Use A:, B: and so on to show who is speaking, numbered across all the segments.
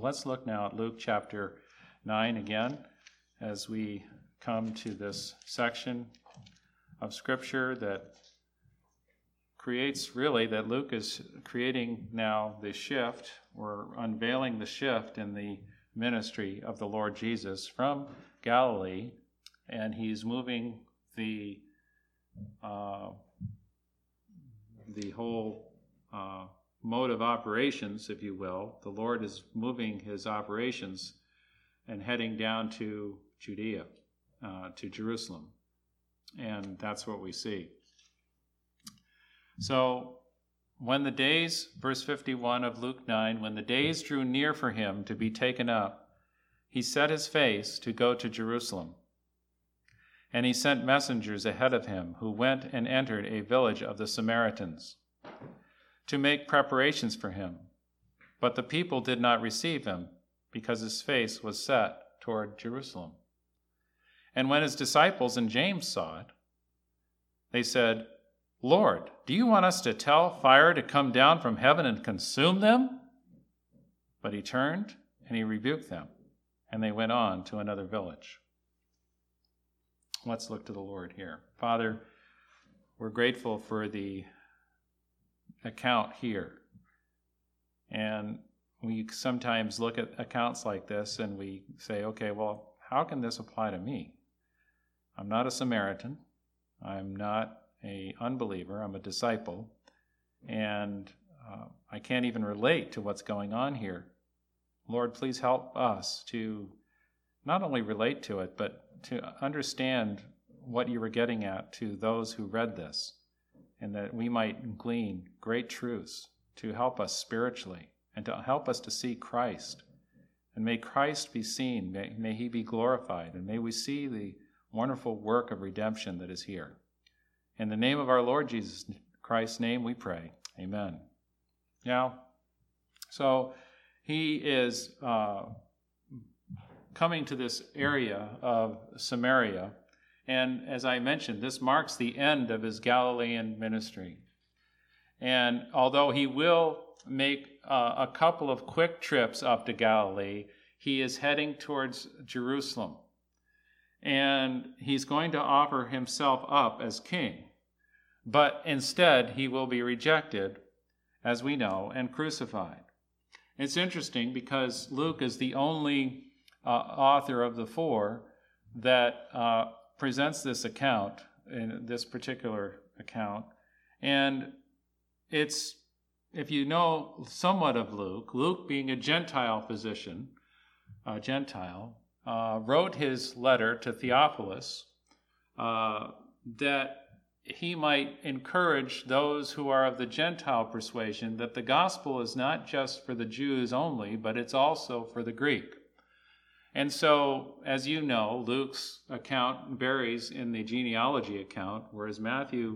A: Let's look now at Luke chapter 9 again as we come to this section of Scripture that Luke is creating now the shift, or unveiling the shift in the ministry of the Lord Jesus from Galilee, and he's moving the whole mode of operations, if you will. The Lord is moving his operations and heading down to Judea, to Jerusalem. And that's what we see. So, when the days, verse 51 of Luke 9, when the days drew near for him to be taken up, he set his face to go to Jerusalem. And he sent messengers ahead of him, who went and entered a village of the Samaritans, to make preparations for him. But the people did not receive him, because his face was set toward Jerusalem. And when his disciples and James saw it, they said, "Lord, do you want us to tell fire to come down from heaven and consume them?" But he turned and he rebuked them, and they went on to another village. Let's look to the Lord here. Father, we're grateful for the account here. And we sometimes look at accounts like this and we say, okay, well, how can this apply to me? I'm not a Samaritan. I'm not an unbeliever. I'm a disciple. And I can't even relate to what's going on here. Lord, please help us to not only relate to it, but to understand what you were getting at to those who read this, and that we might glean great truths to help us spiritually and to help us to see Christ. And may Christ be seen, may he be glorified, and may we see the wonderful work of redemption that is here. In the name of our Lord Jesus Christ's name we pray. Amen. Now, so he is coming to this area of Samaria, and as I mentioned, this marks the end of his Galilean ministry. And although he will make a couple of quick trips up to Galilee, he is heading towards Jerusalem. And he's going to offer himself up as king. But instead, he will be rejected, as we know, and crucified. It's interesting because Luke is the only author of the four that presents this account, in this particular account. And it's, if you know somewhat of Luke being a Gentile physician, wrote his letter to Theophilus that he might encourage those who are of the Gentile persuasion that the gospel is not just for the Jews only, but it's also for the Greek. And so, as you know, Luke's account varies in the genealogy account, whereas Matthew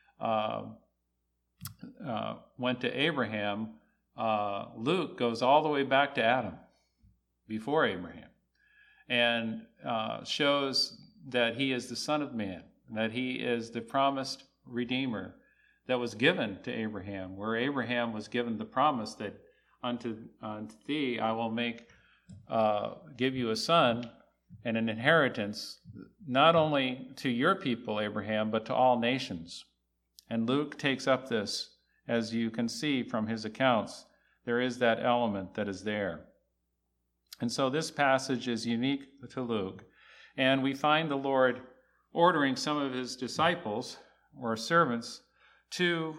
A: went to Abraham, Luke goes all the way back to Adam, before Abraham, and shows that he is the Son of Man, that he is the promised Redeemer that was given to Abraham, where Abraham was given the promise that unto thee I will give you a son and an inheritance, not only to your people, Abraham, but to all nations. And Luke takes up this, as you can see from his accounts. There is that element that is there. And so this passage is unique to Luke. And we find the Lord ordering some of his disciples or servants to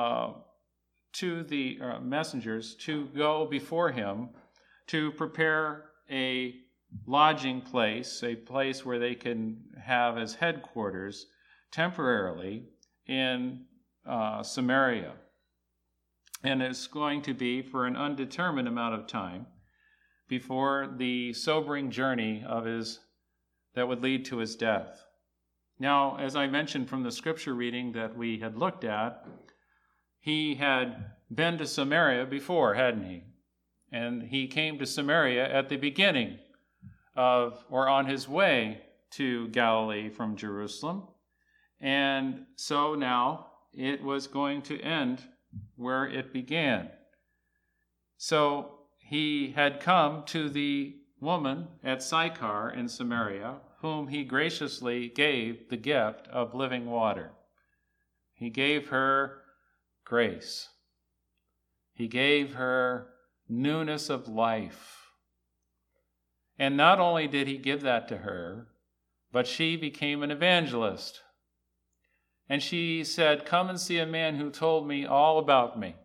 A: the messengers to go before him to prepare a lodging place, a place where they can have as headquarters temporarily in Samaria. And it's going to be for an undetermined amount of time before the sobering journey that would lead to his death. Now, as I mentioned from the scripture reading that we had looked at, he had been to Samaria before, hadn't he? And he came to Samaria at the beginning or on his way to Galilee from Jerusalem. And so now it was going to end where it began. So he had come to the woman at Sychar in Samaria, whom he graciously gave the gift of living water. He gave her grace. He gave her newness of life. And not only did he give that to her, but she became an evangelist. And she said, "Come and see a man who told me all about me."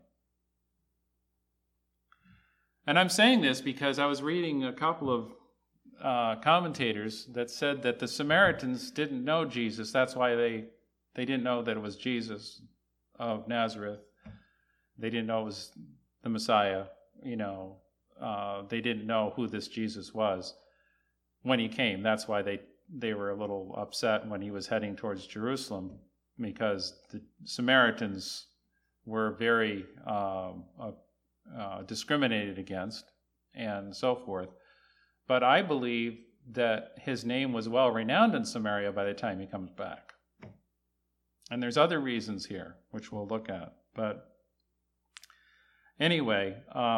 A: And I'm saying this because I was reading a couple of commentators that said that the Samaritans didn't know Jesus. That's why they didn't know that it was Jesus of Nazareth. They didn't know it was the Messiah. They didn't know who this Jesus was when he came. That's why they were a little upset when he was heading towards Jerusalem, because the Samaritans were very discriminated against and so forth. But I believe that his name was well renowned in Samaria by the time he comes back. And there's other reasons here, which we'll look at. But anyway,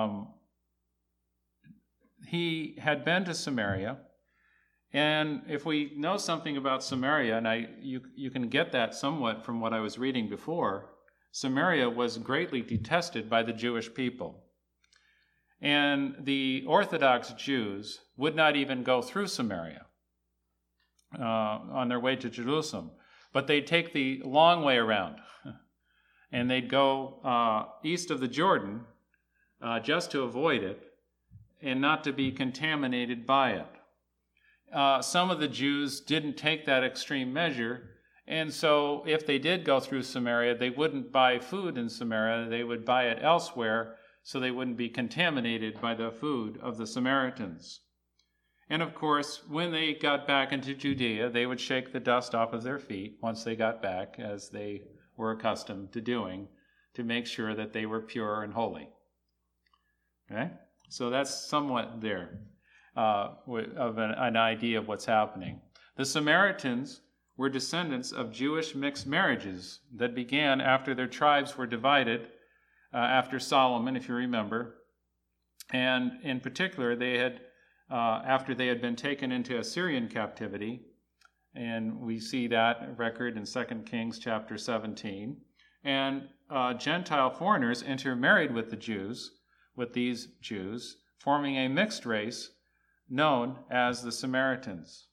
A: he had been to Samaria. And if we know something about Samaria, and you can get that somewhat from what I was reading before, Samaria was greatly detested by the Jewish people. And the Orthodox Jews would not even go through Samaria on their way to Jerusalem, but they'd take the long way around, and they'd go east of the Jordan just to avoid it and not to be contaminated by it. Some of the Jews didn't take that extreme measure, and so if they did go through Samaria, they wouldn't buy food in Samaria. They would buy it elsewhere so they wouldn't be contaminated by the food of the Samaritans. And of course, when they got back into Judea, they would shake the dust off of their feet once they got back, as they were accustomed to doing, to make sure that they were pure and holy. Okay? So that's somewhat there of an idea of what's happening. The Samaritans were descendants of Jewish mixed marriages that began after their tribes were divided after Solomon, if you remember. And in particular, they had, after they had been taken into Assyrian captivity, and we see that record in 2 Kings chapter 17, and Gentile foreigners intermarried with these Jews, forming a mixed race known as the Samaritans.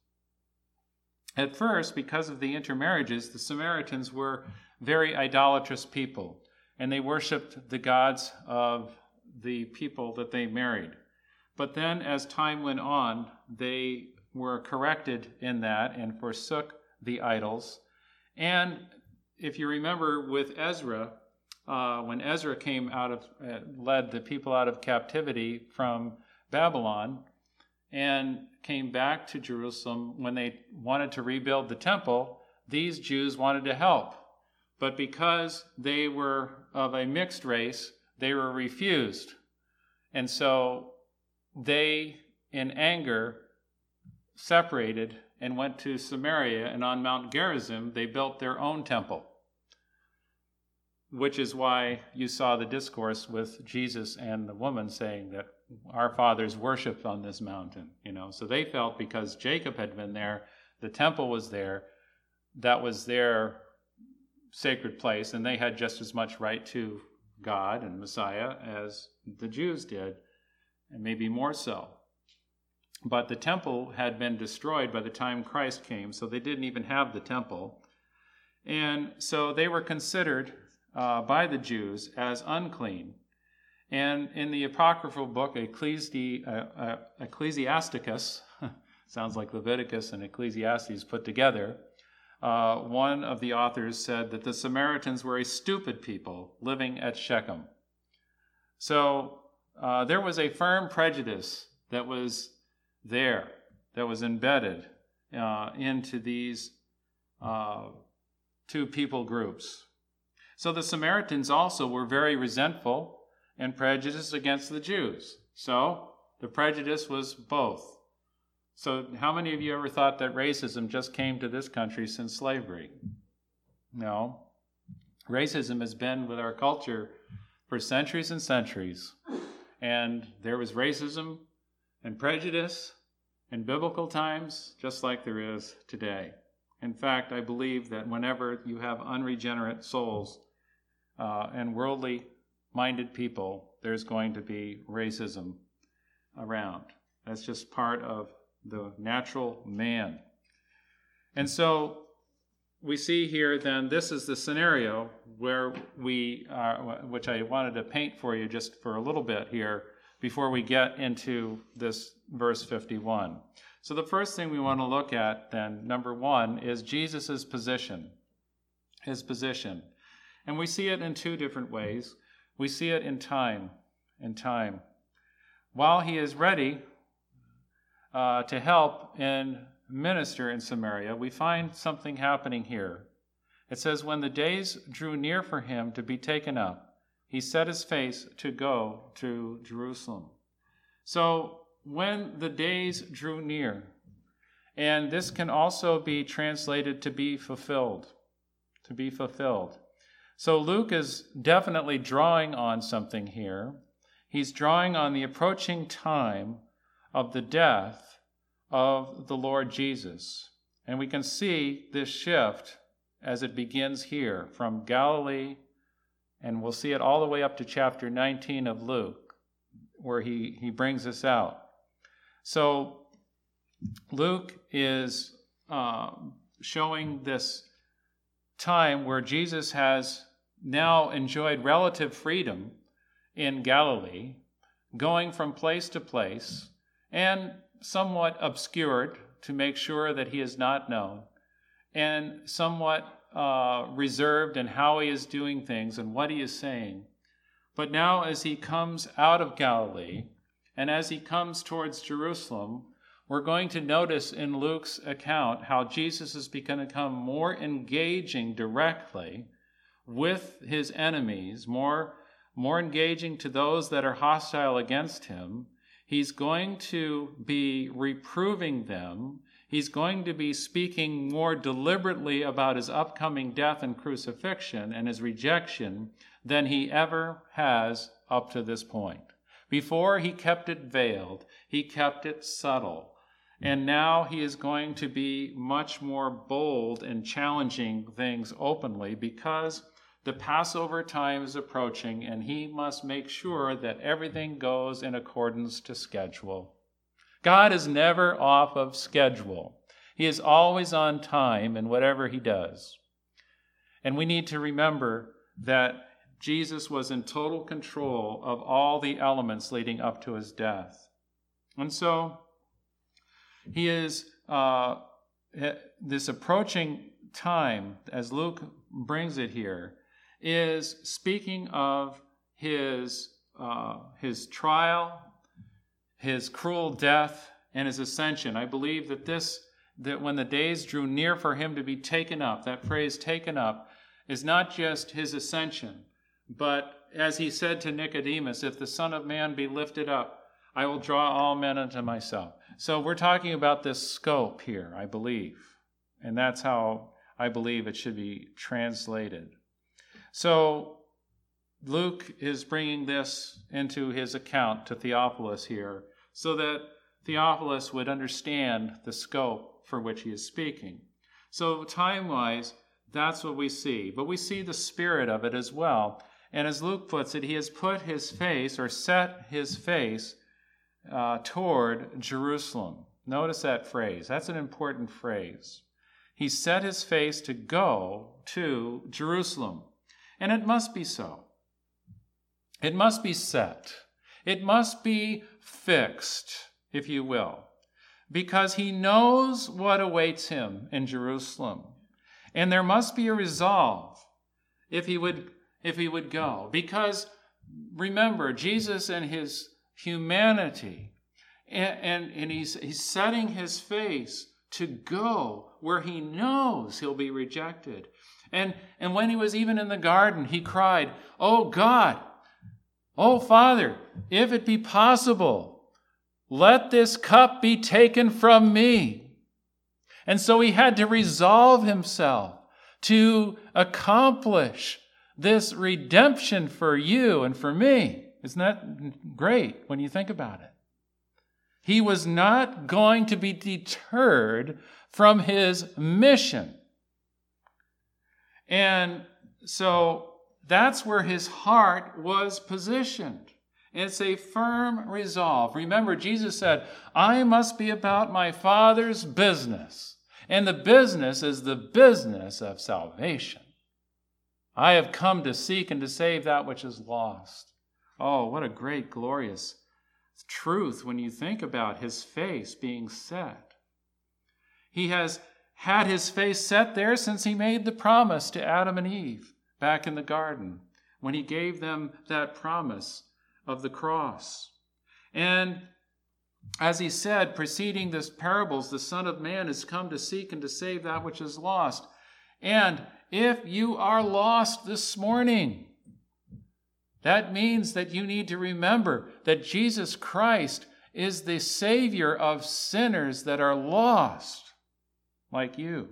A: At first, because of the intermarriages, the Samaritans were very idolatrous people, and they worshipped the gods of the people that they married. But then, as time went on, they were corrected in that and forsook the idols. And if you remember with Ezra, when Ezra came led the people out of captivity from Babylon and came back to Jerusalem, when they wanted to rebuild the temple, these Jews wanted to help. But because they were of a mixed race, they were refused. And so they, in anger, separated and went to Samaria, and on Mount Gerizim, they built their own temple, which is why you saw the discourse with Jesus and the woman saying that our fathers worshiped on this mountain, So they felt because Jacob had been there, the temple was there, that was their sacred place, and they had just as much right to God and Messiah as the Jews did, and maybe more so. But the temple had been destroyed by the time Christ came, so they didn't even have the temple. And so they were considered by the Jews as unclean. And in the apocryphal book Ecclesiasticus, sounds like Leviticus and Ecclesiastes put together, one of the authors said that the Samaritans were a stupid people living at Shechem. So there was a firm prejudice that was there, that was embedded into these two people groups. So the Samaritans also were very resentful and prejudiced against the Jews. So the prejudice was both. So how many of you ever thought that racism just came to this country since slavery? No. Racism has been with our culture for centuries and centuries. And there was racism and prejudice in biblical times, just like there is today. In fact, I believe that whenever you have unregenerate souls and worldly-minded people, there's going to be racism around. That's just part of the natural man. And so we see here then, this is the scenario where we are, which I wanted to paint for you just for a little bit here before we get into this verse 51. So the first thing we want to look at then, number one, is Jesus' position, his position. And we see it in two different ways. We see it in time. While he is ready to help and minister in Samaria, we find something happening here. It says, when the days drew near for him to be taken up, he set his face to go to Jerusalem. So when the days drew near, and this can also be translated to be fulfilled, So Luke is definitely drawing on something here. He's drawing on the approaching time of the death of the Lord Jesus. And we can see this shift as it begins here from Galilee, and we'll see it all the way up to chapter 19 of Luke, where he brings us out. So Luke is showing this time where Jesus has now enjoyed relative freedom in Galilee, going from place to place, and somewhat obscured to make sure that he is not known, and somewhat reserved in how he is doing things and what he is saying. But now as he comes out of Galilee, and as he comes towards Jerusalem, we're going to notice in Luke's account how Jesus is going to become more engaging directly with his enemies, more engaging to those that are hostile against him. He's going to be reproving them. He's going to be speaking more deliberately about his upcoming death and crucifixion and his rejection than he ever has up to this point. Before, he kept it veiled. He kept it subtle. And now he is going to be much more bold in challenging things openly because the Passover time is approaching, and he must make sure that everything goes in accordance to schedule. God is never off of schedule. He is always on time in whatever he does. And we need to remember that Jesus was in total control of all the elements leading up to his death. And so he is, this approaching time, as Luke brings it here, is speaking of his trial, his cruel death, and his ascension. I believe that when the days drew near for him to be taken up, that phrase taken up, is not just his ascension, but as he said to Nicodemus, if the Son of Man be lifted up, I will draw all men unto myself. So we're talking about this scope here, I believe. And that's how I believe it should be translated. So Luke is bringing this into his account to Theophilus here so that Theophilus would understand the scope for which he is speaking. So time-wise, that's what we see. But we see the spirit of it as well. And as Luke puts it, he has put his face or set his face toward Jerusalem. Notice that phrase. That's an important phrase. He set his face to go to Jerusalem. And it must be so. It must be set. It must be fixed, if you will, because he knows what awaits him in Jerusalem. And there must be a resolve if he would go. Because remember, Jesus and his humanity, and he's setting his face to go where he knows he'll be rejected. And when he was even in the garden, he cried, "Oh God, oh Father, if it be possible, let this cup be taken from me." And so he had to resolve himself to accomplish this redemption for you and for me. Isn't that great when you think about it? He was not going to be deterred from his mission. And so that's where his heart was positioned. It's a firm resolve. Remember, Jesus said, I must be about my Father's business. And the business is the business of salvation. I have come to seek and to save that which is lost. Oh, what a great, glorious truth when you think about his face being set. He has had his face set there since he made the promise to Adam and Eve back in the garden, when he gave them that promise of the cross. And as he said, preceding this parables, the Son of Man has come to seek and to save that which is lost. And if you are lost this morning, that means that you need to remember that Jesus Christ is the Savior of sinners that are lost, like you.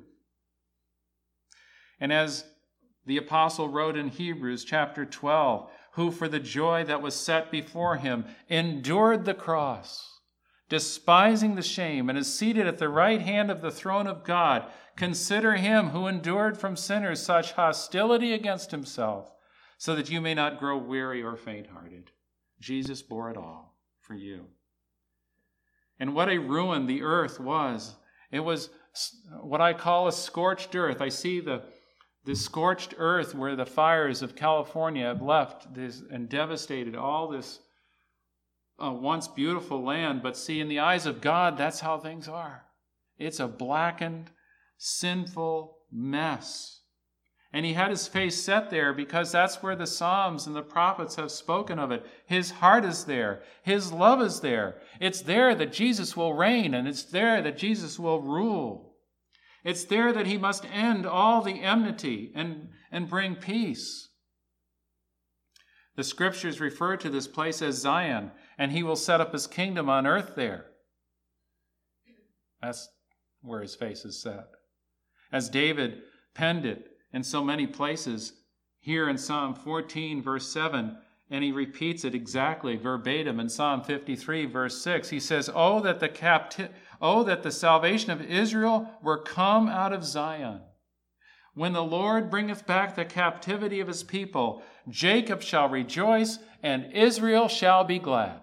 A: And as the apostle wrote in Hebrews chapter 12, who for the joy that was set before him endured the cross, despising the shame, and is seated at the right hand of the throne of God. Consider him who endured from sinners such hostility against himself, so that you may not grow weary or faint-hearted. Jesus bore it all for you. And what a ruin the earth was. It was what I call a scorched earth. I see the scorched earth where the fires of California have left this and devastated all this once beautiful land. But see, in the eyes of God, that's how things are. It's a blackened, sinful mess. And he had his face set there because that's where the Psalms and the prophets have spoken of it. His heart is there. His love is there. It's there that Jesus will reign, and it's there that Jesus will rule. It's there that he must end all the enmity and bring peace. The scriptures refer to this place as Zion, and he will set up his kingdom on earth there. That's where his face is set. As David penned it in so many places, here in Psalm 14, verse 7, and he repeats it exactly verbatim in Psalm 53, verse 6. He says, Oh, that the salvation of Israel were come out of Zion. When the Lord bringeth back the captivity of his people, Jacob shall rejoice, and Israel shall be glad.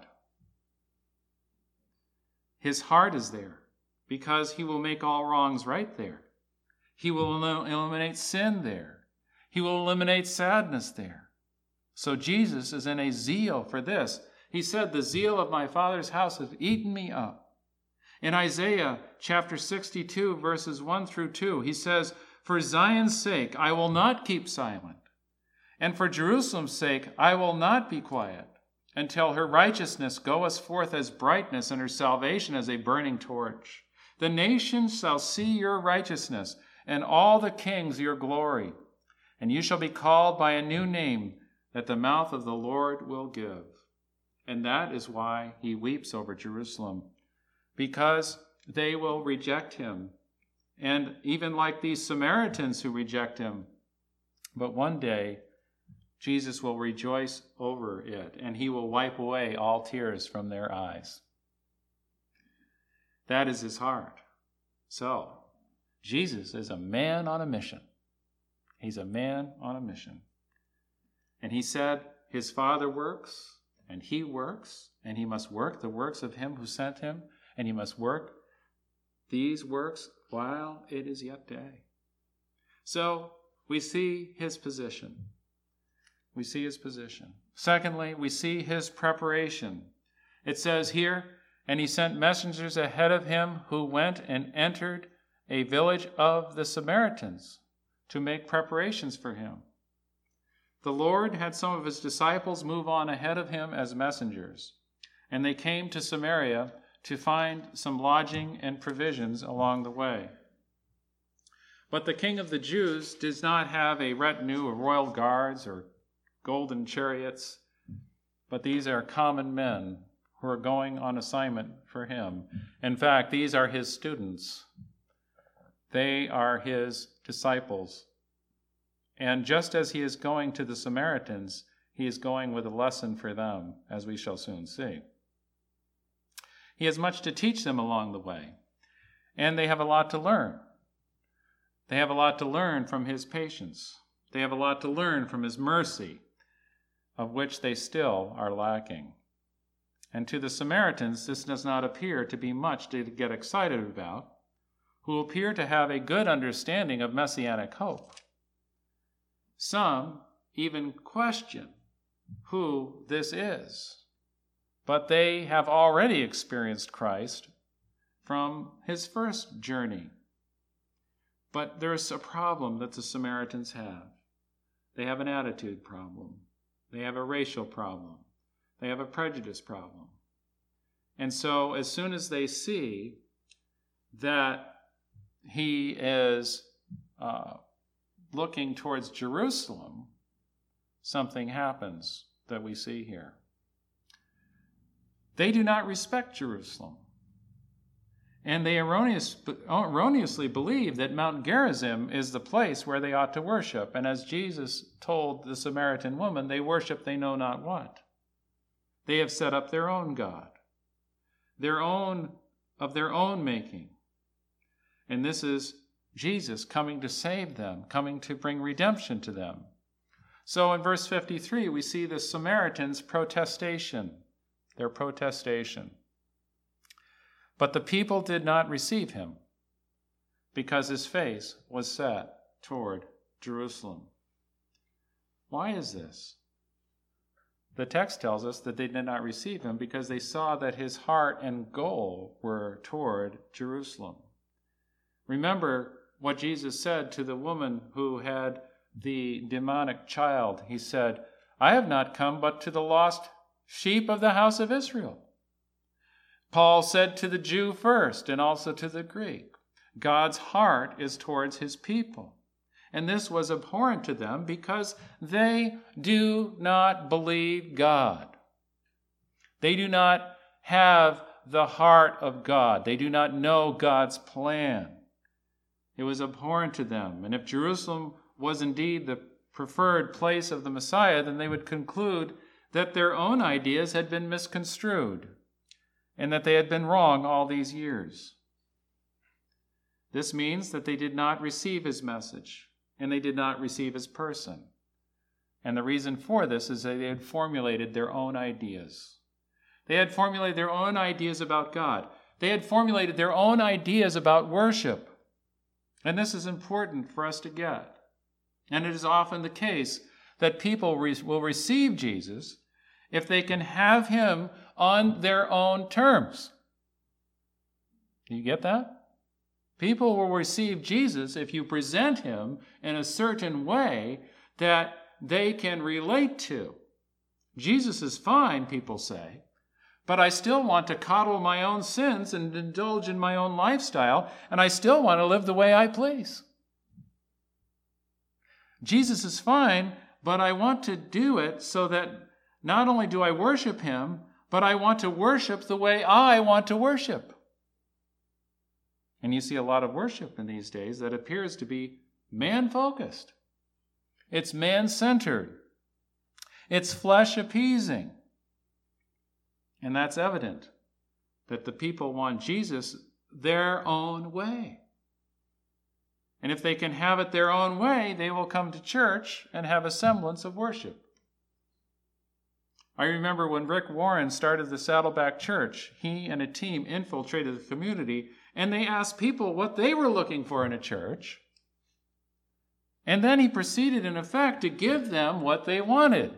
A: His heart is there, because he will make all wrongs right there. He will eliminate sin there. He will eliminate sadness there. So Jesus is in a zeal for this. He said, the zeal of my Father's house has eaten me up. In Isaiah chapter 62, verses 1 through 2, he says, For Zion's sake I will not keep silent, and for Jerusalem's sake I will not be quiet, until her righteousness goeth forth as brightness, and her salvation as a burning torch. The nations shall see your righteousness, and all the kings your glory. And you shall be called by a new name that the mouth of the Lord will give. And that is why he weeps over Jerusalem, because they will reject him. And even like these Samaritans who reject him. But one day, Jesus will rejoice over it, and he will wipe away all tears from their eyes. That is his heart. So, Jesus is a man on a mission. He's a man on a mission. And he said his Father works, and he works, and he must work the works of him who sent him, and he must work these works while it is yet day. So, we see his position. We see his position. Secondly, we see his preparation. It says here, and he sent messengers ahead of him who went and entered a village of the Samaritans to make preparations for him. The Lord had some of his disciples move on ahead of him as messengers, and they came to Samaria to find some lodging and provisions along the way. But the king of the Jews does not have a retinue of royal guards or golden chariots, but these are common men who are going on assignment for him. In fact, these are his students. They are his disciples. And just as he is going to the Samaritans, he is going with a lesson for them, as we shall soon see. He has much to teach them along the way, and they have a lot to learn. They have a lot to learn from his patience. They have a lot to learn from his mercy, of which they still are lacking. And to the Samaritans, this does not appear to be much to get excited about, who appear to have a good understanding of messianic hope. Some even question who this is, but they have already experienced Christ from his first journey. But there's a problem that the Samaritans have. They have an attitude problem. They have a racial problem. They have a prejudice problem. And so as soon as they see that he is looking towards Jerusalem, something happens that we see here. They do not respect Jerusalem. And they erroneously believe that Mount Gerizim is the place where they ought to worship. And as Jesus told the Samaritan woman, they worship they know not what. They have set up their own God, of their own making. And this is Jesus coming to save them, coming to bring redemption to them. So in verse 53, we see the Samaritans' protestation, their protestation. But the people did not receive him, because his face was set toward Jerusalem. Why is this? The text tells us that they did not receive him because they saw that his heart and goal were toward Jerusalem. Remember what Jesus said to the woman who had the demonic child. He said, "I have not come but to the lost sheep of the house of Israel." Paul said to the Jew first and also to the Greek, God's heart is towards his people. And this was abhorrent to them because they do not believe God. They do not have the heart of God. They do not know God's plan. It was abhorrent to them. And if Jerusalem was indeed the preferred place of the Messiah, then they would conclude that their own ideas had been misconstrued and that they had been wrong all these years. This means that they did not receive his message, and they did not receive his person. And the reason for this is that they had formulated their own ideas. They had formulated their own ideas about God. They had formulated their own ideas about worship. And this is important for us to get. And it is often the case that people will receive Jesus if they can have him on their own terms. Do you get that? People will receive Jesus if you present him in a certain way that they can relate to. Jesus is fine, people say, but I still want to coddle my own sins and indulge in my own lifestyle, and I still want to live the way I please. Jesus is fine, but I want to do it so that not only do I worship him, but I want to worship the way I want to worship. And you see a lot of worship in these days that appears to be man-focused. It's man-centered. It's flesh-appeasing. And that's evident that the people want Jesus their own way. And if they can have it their own way, they will come to church and have a semblance of worship. I remember when Rick Warren started the Saddleback Church, he and a team infiltrated the community, and they asked people what they were looking for in a church. And then he proceeded, in effect, to give them what they wanted.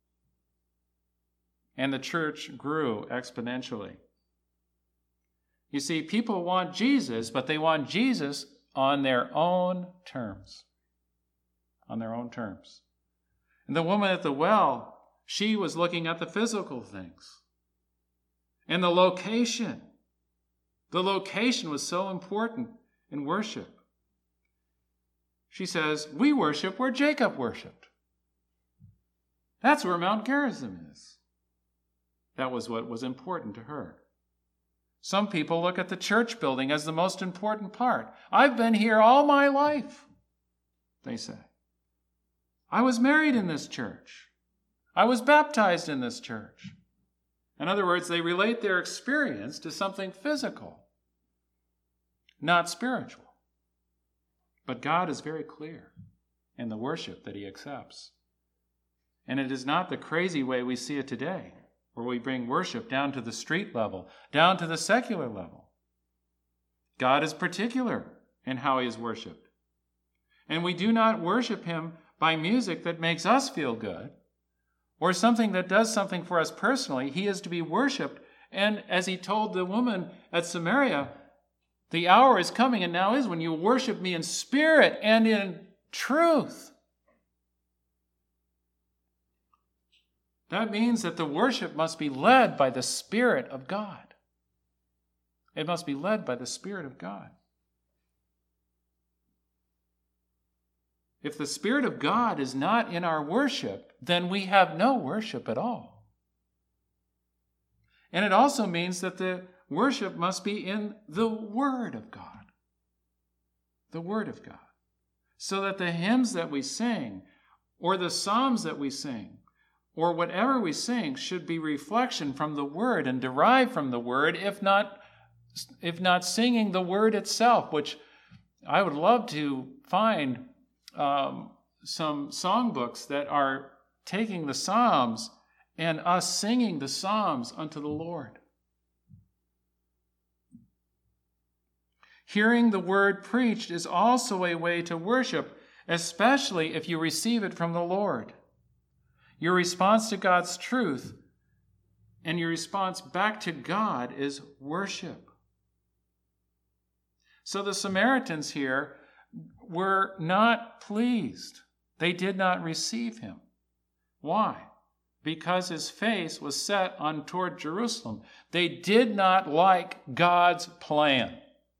A: And the church grew exponentially. You see, people want Jesus, but they want Jesus on their own terms. On their own terms. And the woman at the well, she was looking at the physical things. And the location. The location was so important in worship. She says, we worship where Jacob worshiped. That's where Mount Gerizim is. That was what was important to her. Some people look at the church building as the most important part. I've been here all my life, they say. I was married in this church. I was baptized in this church. In other words, they relate their experience to something physical, not spiritual. But God is very clear in the worship that he accepts. And it is not the crazy way we see it today, where we bring worship down to the street level, down to the secular level. God is particular in how he is worshipped. And we do not worship him by music that makes us feel good, or something that does something for us personally. He is to be worshipped. And as he told the woman at Samaria, the hour is coming, and now is, when you worship me in spirit and in truth. That means that the worship must be led by the Spirit of God. It must be led by the Spirit of God. If the Spirit of God is not in our worship, then we have no worship at all. And it also means that the worship must be in the Word of God. The Word of God. So that the hymns that we sing, or the psalms that we sing, or whatever we sing, should be reflection from the Word and derived from the Word, if not singing the Word itself, which I would love to find some songbooks that are taking the Psalms and us singing the Psalms unto the Lord. Hearing the Word preached is also a way to worship, especially if you receive it from the Lord. Your response to God's truth and your response back to God is worship. So the Samaritans here were not pleased. They did not receive him. Why? Because his face was set on toward Jerusalem. They did not like God's plan.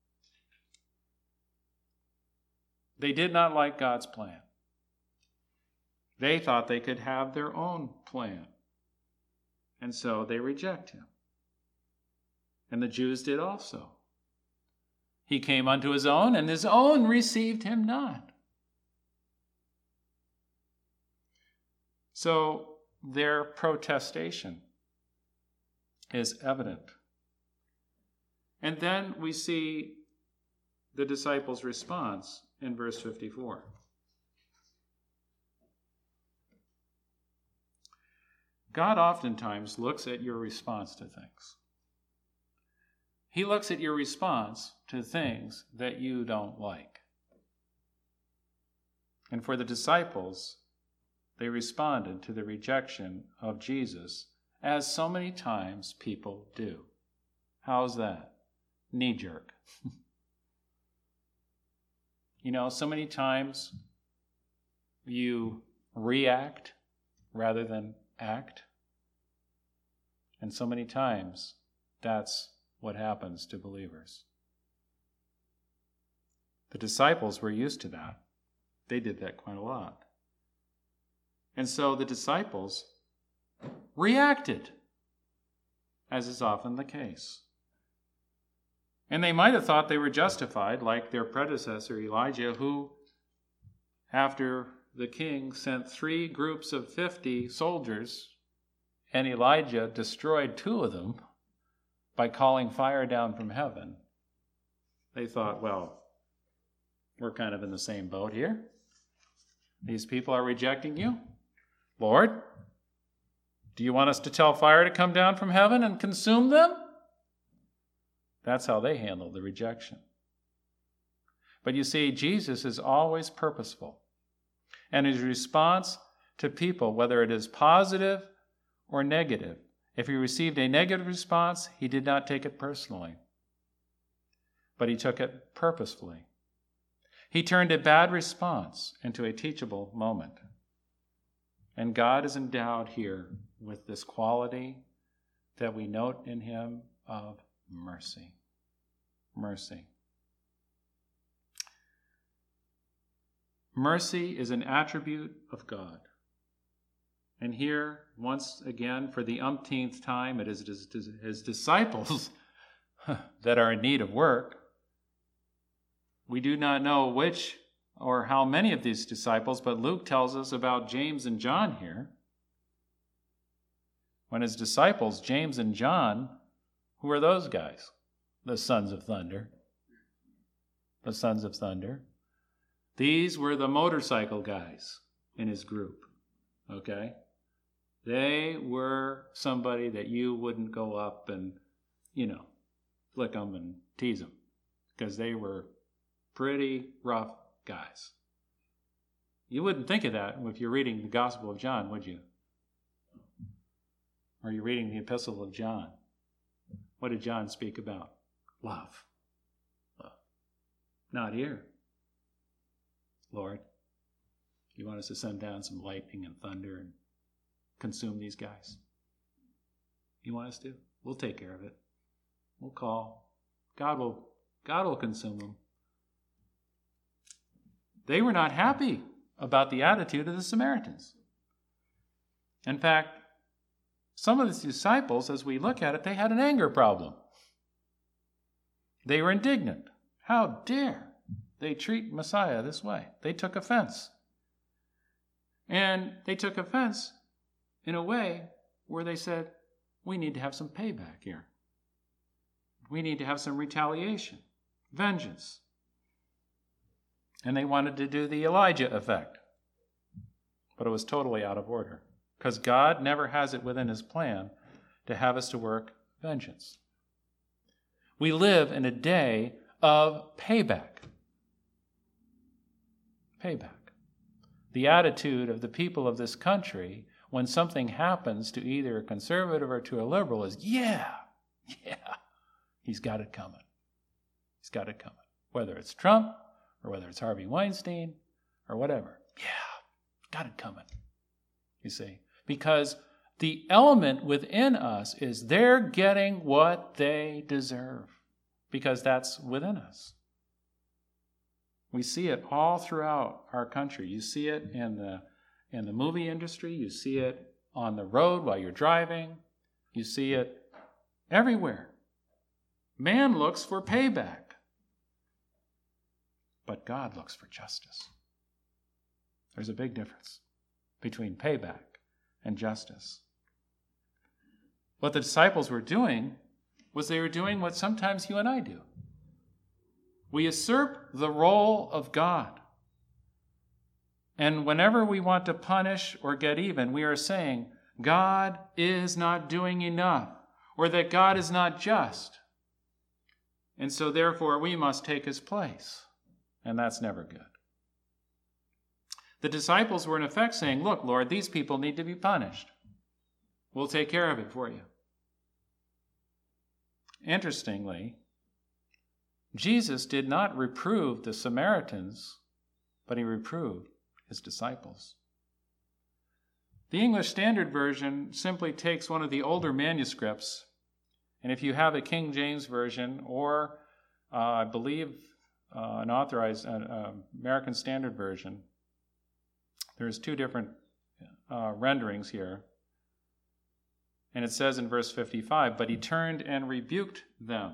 A: They did not like God's plan. They thought they could have their own plan. And so they reject him. And the Jews did also. He came unto his own, and his own received him not. So their protestation is evident. And then we see the disciples' response in verse 54. God oftentimes looks at your response to things. He looks at your response to things that you don't like. And for the disciples, they responded to the rejection of Jesus, as so many times people do. How's that? Knee-jerk. You know, so many times you react rather than act. And so many times that's what happens to believers. The disciples were used to that. They did that quite a lot. And so the disciples reacted, as is often the case. And they might have thought they were justified, like their predecessor Elijah, who, after the king sent 3 groups of 50 soldiers, and Elijah destroyed 2 of them by calling fire down from heaven, they thought, well, we're kind of in the same boat here. These people are rejecting you. Lord, do you want us to tell fire to come down from heaven and consume them? That's how they handled the rejection. But you see, Jesus is always purposeful. And his response to people, whether it is positive or negative, if he received a negative response, he did not take it personally, but he took it purposefully. He turned a bad response into a teachable moment. And God is endowed here with this quality that we note in him of mercy. Mercy. Mercy is an attribute of God. And here, once again, for the umpteenth time, it is his disciples that are in need of work. We do not know which or how many of these disciples, but Luke tells us about James and John here. when his disciples, James and John, who were those guys? The sons of thunder. The sons of thunder. These were the motorcycle guys in his group. Okay? They were somebody that you wouldn't go up and, flick them and tease them, because they were pretty rough guys. You wouldn't think of that if you're reading the Gospel of John, would you? Or you're reading the Epistle of John. What did John speak about? Love. Love. Not here. Lord, you want us to send down some lightning and thunder and consume these guys? You want us to? We'll take care of it. We'll call. God will consume them. They were not happy about the attitude of the Samaritans. In fact, some of the disciples, as we look at it, they had an anger problem. They were indignant. How dare they treat Messiah this way? They took offense. And they took offense in a way where they said, we need to have some payback here. We need to have some retaliation, vengeance. And they wanted to do the Elijah effect. But it was totally out of order, because God never has it within his plan to have us to work vengeance. We live in a day of payback. Payback. The attitude of the people of this country when something happens to either a conservative or to a liberal is, yeah, he's got it coming. He's got it coming. Whether it's Trump or whether it's Harvey Weinstein or whatever. Yeah, got it coming. You see? Because the element within us is they're getting what they deserve. Because that's within us. We see it all throughout our country. You see it in the movie industry. You see it on the road while you're driving. You see it everywhere. Man looks for payback. But God looks for justice. There's a big difference between payback and justice. What the disciples were doing was they were doing what sometimes you and I do. We usurp the role of God. And whenever we want to punish or get even, we are saying, God is not doing enough, or that God is not just. And so therefore we must take his place. And that's never good. The disciples were in effect saying, look, Lord, these people need to be punished. We'll take care of it for you. Interestingly, Jesus did not reprove the Samaritans, but he reproved his disciples. The English Standard Version simply takes one of the older manuscripts, and if you have a King James Version or I believe an authorized American Standard Version, there's two different renderings here. And it says in verse 55, but he turned and rebuked them.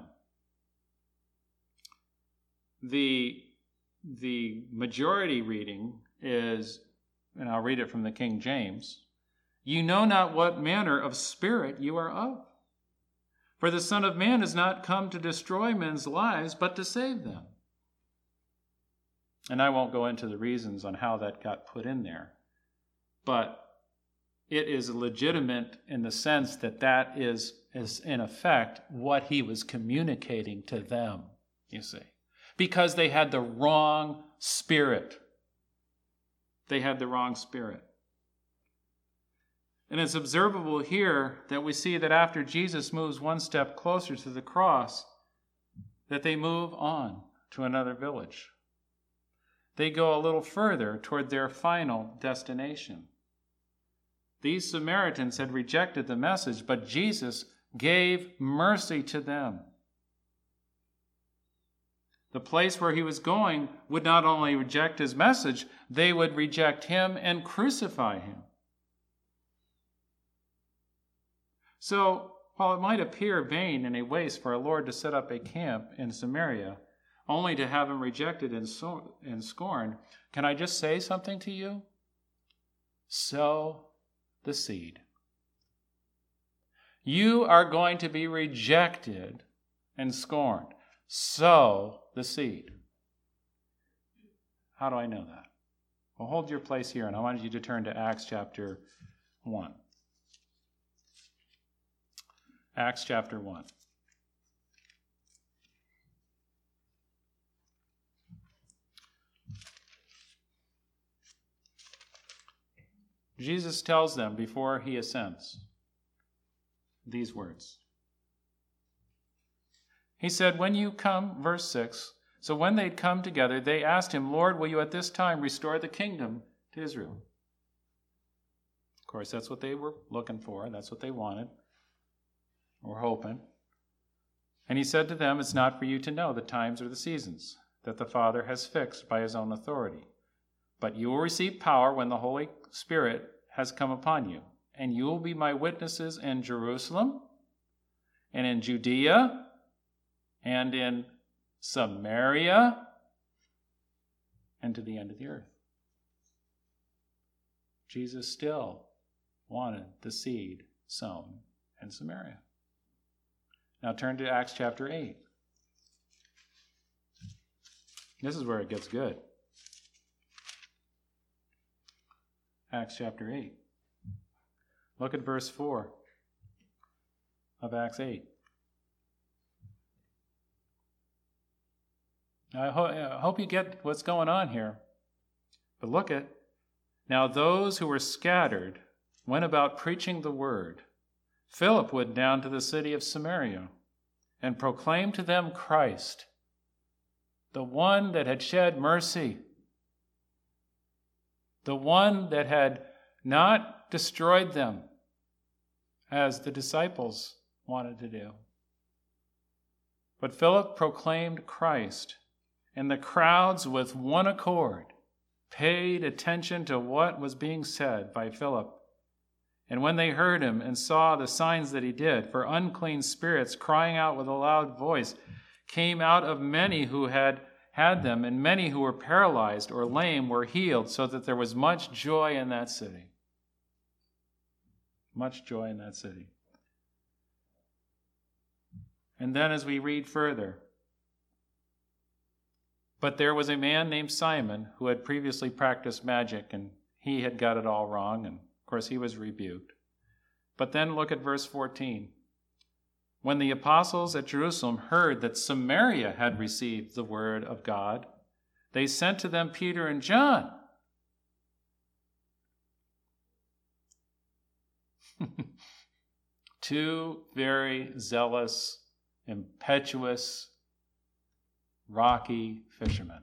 A: The majority reading is, and I'll read it from the King James, you know not what manner of spirit you are of. For the Son of Man is not come to destroy men's lives, but to save them. And I won't go into the reasons on how that got put in there. But it is legitimate in the sense that that is in effect what he was communicating to them, you see. Because they had the wrong spirit. They had the wrong spirit. And it's observable here that we see that after Jesus moves one step closer to the cross, that they move on to another village. They go a little further toward their final destination. These Samaritans had rejected the message, but Jesus gave mercy to them. The place where he was going would not only reject his message, they would reject him and crucify him. So, while it might appear vain and a waste for our Lord to set up a camp in Samaria, only to have him rejected and scorned, can I just say something to you? Sow the seed. You are going to be rejected and scorned. Sow the seed. How do I know that? Well, hold your place here, and I wanted you to turn to Acts chapter 1. Acts chapter 1. Jesus tells them before he ascends these words. He said, when you come, verse 6, so when they'd come together, they asked him, Lord, will you at this time restore the kingdom to Israel? Of course, that's what they were looking for. That's what they wanted. Or hoping. And he said to them, it's not for you to know the times or the seasons that the Father has fixed by his own authority. But you will receive power when the Holy Spirit has come upon you. And you will be my witnesses in Jerusalem, and in Judea, and in Samaria, and to the end of the earth. Jesus still wanted the seed sown in Samaria. Now turn to Acts chapter 8. This is where it gets good. Acts chapter 8. Look at verse 4 of Acts 8. I hope you get what's going on here. But look at, now those who were scattered went about preaching the word. Philip went down to the city of Samaria and proclaimed to them Christ, the one that had shed mercy, the one that had not destroyed them as the disciples wanted to do. But Philip proclaimed Christ, and the crowds with one accord paid attention to what was being said by Philip. And when they heard him and saw the signs that he did, for unclean spirits, crying out with a loud voice, came out of many who had them, and many who were paralyzed or lame were healed, so that there was much joy in that city. Much joy in that city. And then as we read further, but there was a man named Simon who had previously practiced magic, and he had got it all wrong, and of course he was rebuked. But then look at verse 14. When the apostles at Jerusalem heard that Samaria had received the word of God, they sent to them Peter and John. Two very zealous, impetuous, rocky fishermen.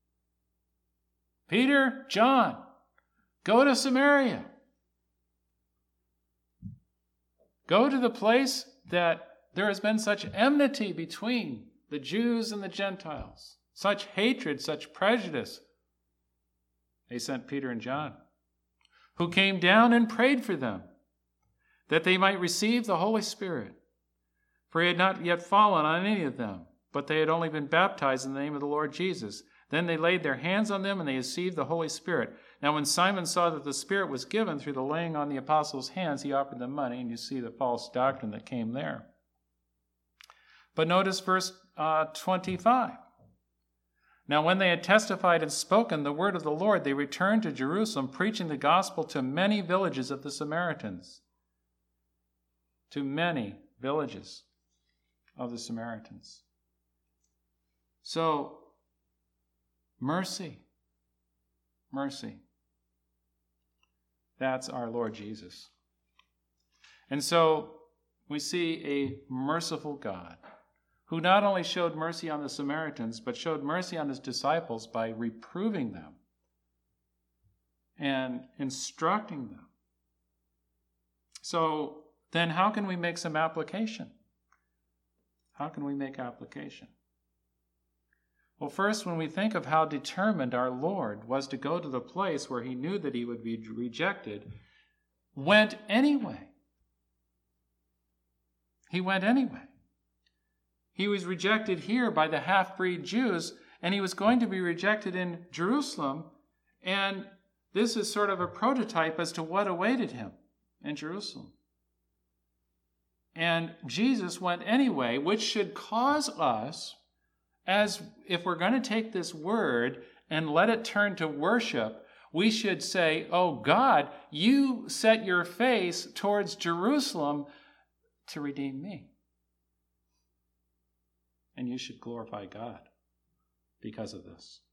A: Peter, John, go to Samaria. Go to the place that there has been such enmity between the Jews and the Gentiles, such hatred, such prejudice. They sent Peter and John, who came down and prayed for them, that they might receive the Holy Spirit. For he had not yet fallen on any of them, but they had only been baptized in the name of the Lord Jesus. Then they laid their hands on them, and they received the Holy Spirit. Now when Simon saw that the Spirit was given through the laying on the apostles' hands, he offered them money, and you see the false doctrine that came there. But notice verse 25. Now when they had testified and spoken the word of the Lord, they returned to Jerusalem, preaching the gospel to many villages of the Samaritans. To many villages of the Samaritans. So, mercy. Mercy. That's our Lord Jesus. And so, we see a merciful God who not only showed mercy on the Samaritans, but showed mercy on his disciples by reproving them and instructing them. So, then how can we make some application? How can we make application? Well, first, when we think of how determined our Lord was to go to the place where he knew that he would be rejected, went anyway. He went anyway. He was rejected here by the half-breed Jews, and he was going to be rejected in Jerusalem, and this is sort of a prototype as to what awaited him in Jerusalem. And Jesus went anyway, which should cause us, as if we're going to take this word and let it turn to worship, we should say, oh God, you set your face towards Jerusalem to redeem me. And you should glorify God because of this.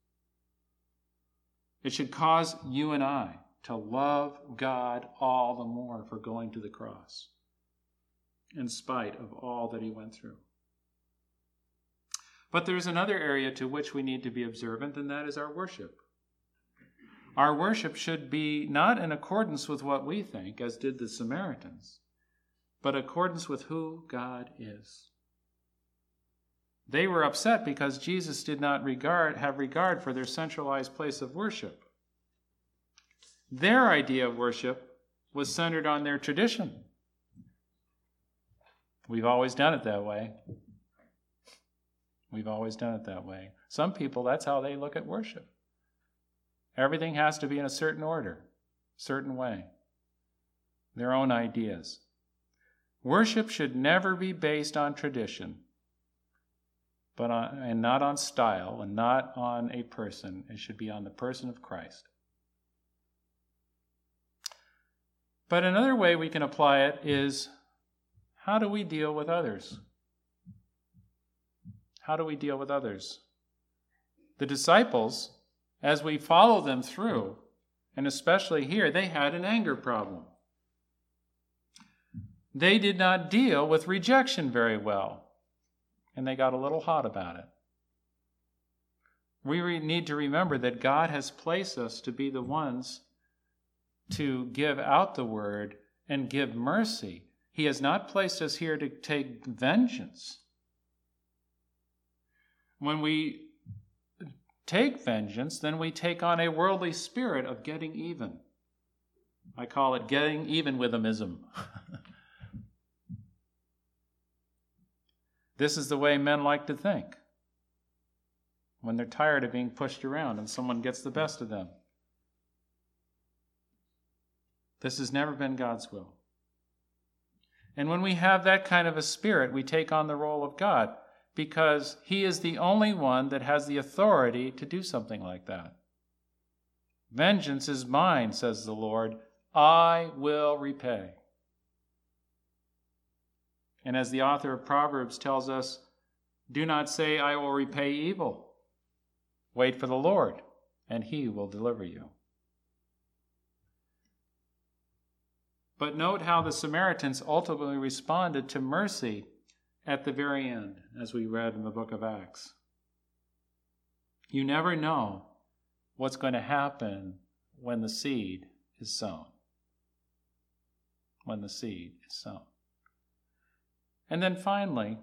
A: It should cause you and I to love God all the more for going to the cross, in spite of all that he went through. But there's another area to which we need to be observant, and that is our worship. Our worship should be not in accordance with what we think, as did the Samaritans, but in accordance with who God is. They were upset because Jesus did not have regard for their centralized place of worship. Their idea of worship was centered on their tradition. We've always done it that way. We've always done it that way. Some people, that's how they look at worship. Everything has to be in a certain order, certain way. Their own ideas. Worship should never be based on tradition, and not on style, and not on a person. It should be on the person of Christ. But another way we can apply it is, how do we deal with others? How do we deal with others? The disciples, as we follow them through, and especially here, they had an anger problem. They did not deal with rejection very well, and they got a little hot about it. We need to remember that God has placed us to be the ones to give out the word and give mercy. He has not placed us here to take vengeance. When we take vengeance, then we take on a worldly spirit of getting even. I call it getting even with themism. This is the way men like to think when they're tired of being pushed around and someone gets the best of them. This has never been God's will. And when we have that kind of a spirit, we take on the role of God, because he is the only one that has the authority to do something like that. Vengeance is mine, says the Lord. I will repay. And as the author of Proverbs tells us, do not say, I will repay evil. Wait for the Lord, and he will deliver you. But note how the Samaritans ultimately responded to mercy at the very end, as we read in the book of Acts. You never know what's going to happen when the seed is sown. When the seed is sown. And then finally,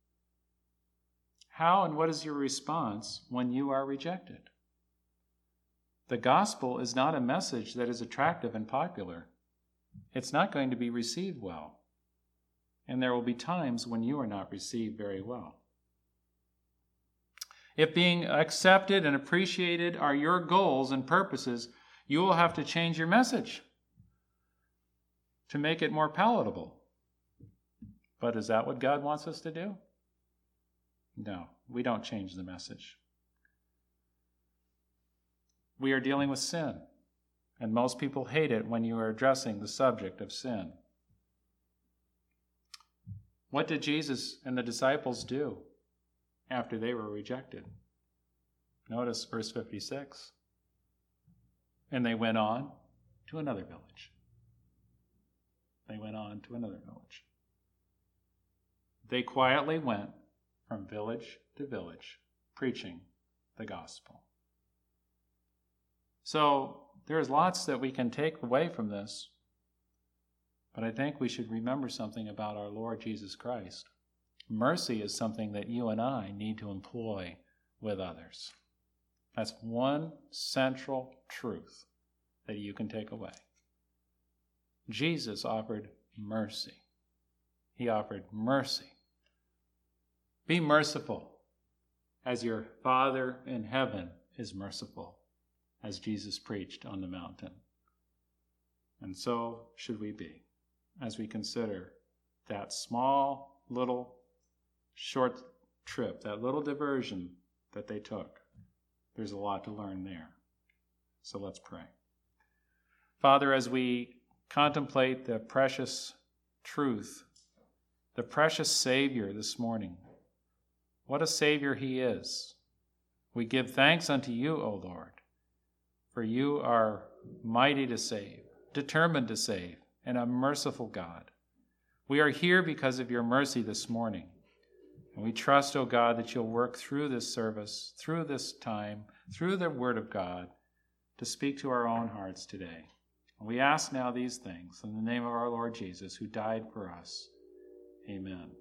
A: how and what is your response when you are rejected? The gospel is not a message that is attractive and popular. It's not going to be received well. And there will be times when you are not received very well. If being accepted and appreciated are your goals and purposes, you will have to change your message to make it more palatable. But is that what God wants us to do? No, we don't change the message. We are dealing with sin, and most people hate it when you are addressing the subject of sin. What did Jesus and the disciples do after they were rejected? Notice verse 56. And they went on to another village. They went on to another village. They quietly went from village to village, preaching the gospel. So there's lots that we can take away from this, but I think we should remember something about our Lord Jesus Christ. Mercy is something that you and I need to employ with others. That's one central truth that you can take away. Jesus offered mercy. He offered mercy. Be merciful as your Father in heaven is merciful, as Jesus preached on the mountain. And so should we be, as we consider that small little short trip, that little diversion that they took. There's a lot to learn there. So let's pray. Father, as we contemplate the precious truth, the precious Savior this morning, what a Savior he is. We give thanks unto you, O Lord, for you are mighty to save, determined to save, and a merciful God. We are here because of your mercy this morning. And we trust, O God, that you'll work through this service, through this time, through the word of God, to speak to our own hearts today. And we ask now these things in the name of our Lord Jesus, who died for us. Amen.